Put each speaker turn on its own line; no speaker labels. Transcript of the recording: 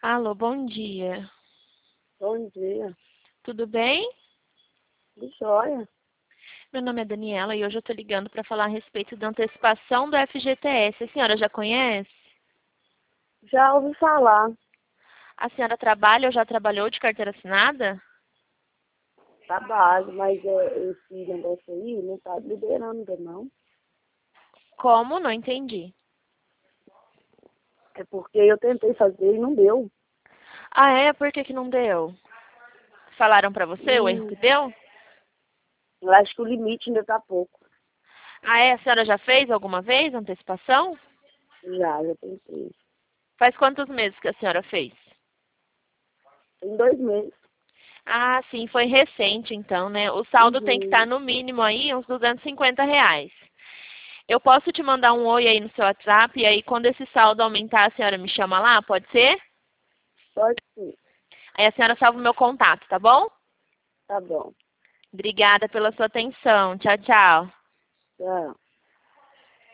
Alô, bom dia.
Bom dia.
Tudo bem?
De joia.
Meu nome é Daniela e hoje eu estou ligando para falar a respeito da antecipação do FGTS. A senhora já conhece?
Já ouvi falar.
A senhora trabalha ou já trabalhou de carteira assinada?
Trabalho, mas esse negócio aí não tá liberando ainda não.
Como? Não entendi.
É porque eu tentei fazer e não deu.
Ah, é? Por que que não deu? Falaram para você o erro que deu?
Eu acho que o limite ainda tá pouco.
Ah, é? A senhora já fez alguma vez antecipação?
Já tentei.
Faz quantos meses que a senhora fez?
Tem 2 meses.
Ah, sim, foi recente então, né? O saldo tem que estar
Uhum.
no mínimo aí uns R$ 250. Eu posso te mandar um oi aí no seu WhatsApp e aí quando esse saldo aumentar a senhora me chama lá, pode ser?
Pode sim.
Aí a senhora salva o meu contato, tá bom?
Tá bom.
Obrigada pela sua atenção. Tchau, tchau.
Tchau.